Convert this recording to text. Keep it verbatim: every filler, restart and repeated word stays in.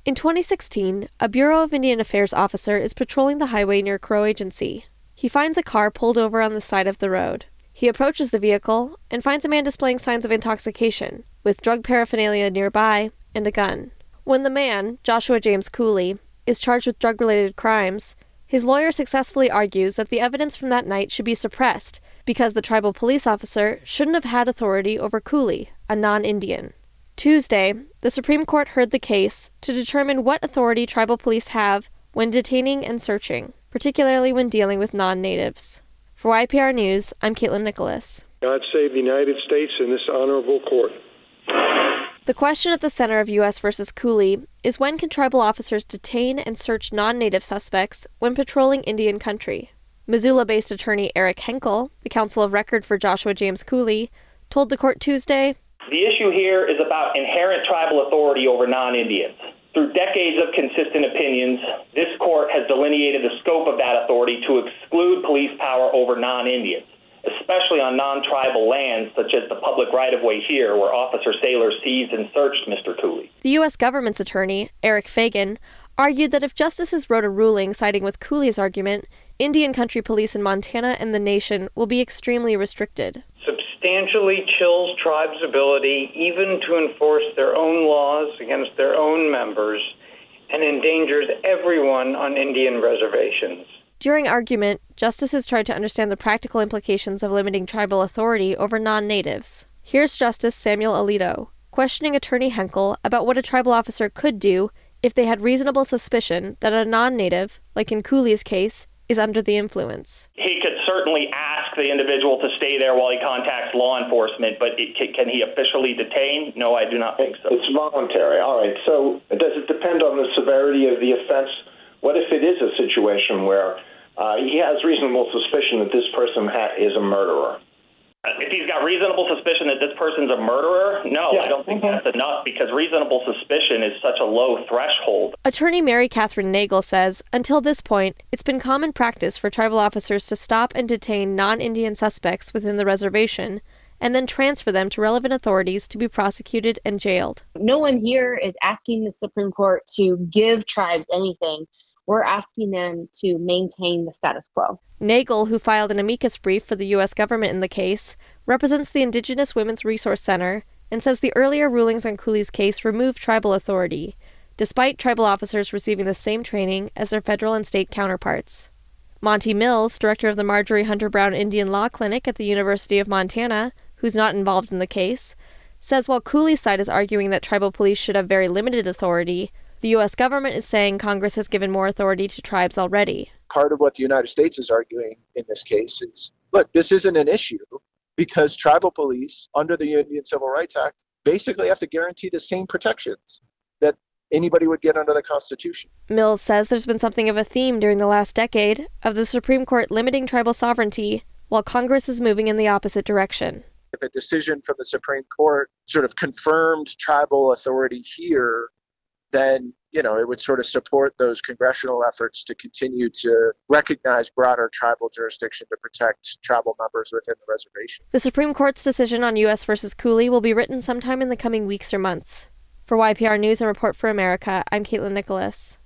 In twenty sixteen, a Bureau of Indian Affairs officer is patrolling the highway near Crow Agency. He finds a car pulled over on the side of the road. He approaches the vehicle and finds a man displaying signs of intoxication, with drug paraphernalia nearby and a gun. When the man, Joshua James Cooley, is charged with drug-related crimes, his lawyer successfully argues that the evidence from that night should be suppressed because the tribal police officer shouldn't have had authority over Cooley, a non-Indian. Tuesday, the Supreme Court heard the case to determine what authority tribal police have when detaining and searching, particularly when dealing with non-natives. For Y P R News, I'm Caitlin Nicholas. God save the United States and this honorable court. The question at the center of U S versus Cooley is when can tribal officers detain and search non-native suspects when patrolling Indian country? Missoula-based attorney Eric Henkel, the counsel of record for Joshua James Cooley, told the court Tuesday, "The issue here is about inherent tribal authority over non-Indians. Through decades of consistent opinions, this court has delineated the scope of that authority to exclude police power over non-Indians, especially on non-tribal lands such as the public right-of-way here where Officer Saylor seized and searched Mister Cooley." The U S government's attorney, Eric Fagan, argued that if justices wrote a ruling siding with Cooley's argument, Indian country police in Montana and the nation will be extremely restricted. Substantially chills tribes' ability even to enforce their own laws against their own members and endangers everyone on Indian reservations. During argument, justices tried to understand the practical implications of limiting tribal authority over non-natives. Here's Justice Samuel Alito, questioning attorney Henkel about what a tribal officer could do if they had reasonable suspicion that a non-native, like in Cooley's case, is under the influence. He could certainly ask the individual to stay there while he contacts law enforcement, but it, can, can he officially detain? No, I do not think so. It's voluntary. All right. So does it depend on the severity of the offense? What if it is a situation where uh, he has reasonable suspicion that this person ha- is a murderer? If he's got reasonable suspicion that this person's a murderer, no, yeah. I don't think mm-hmm. that's enough because reasonable suspicion is such a low threshold. Attorney Mary Catherine Nagel says, until this point, it's been common practice for tribal officers to stop and detain non-Indian suspects within the reservation and then transfer them to relevant authorities to be prosecuted and jailed. No one here is asking the Supreme Court to give tribes anything. We're asking them to maintain the status quo. Nagel, who filed an amicus brief for the U S government in the case, represents the Indigenous Women's Resource Center and says the earlier rulings on Cooley's case removed tribal authority, despite tribal officers receiving the same training as their federal and state counterparts. Monty Mills, director of the Marjorie Hunter Brown Indian Law Clinic at the University of Montana, who's not involved in the case, says while Cooley's side is arguing that tribal police should have very limited authority, the U S government is saying Congress has given more authority to tribes already. Part of what the United States is arguing in this case is, look, this isn't an issue because tribal police under the Indian Civil Rights Act basically have to guarantee the same protections that anybody would get under the Constitution. Mills says there's been something of a theme during the last decade of the Supreme Court limiting tribal sovereignty while Congress is moving in the opposite direction. If a decision from the Supreme Court sort of confirmed tribal authority here, then, you know, it would sort of support those congressional efforts to continue to recognize broader tribal jurisdiction to protect tribal members within the reservation. The Supreme Court's decision on U S versus Cooley will be written sometime in the coming weeks or months. For Y P R News and Report for America, I'm Caitlin Nicholas.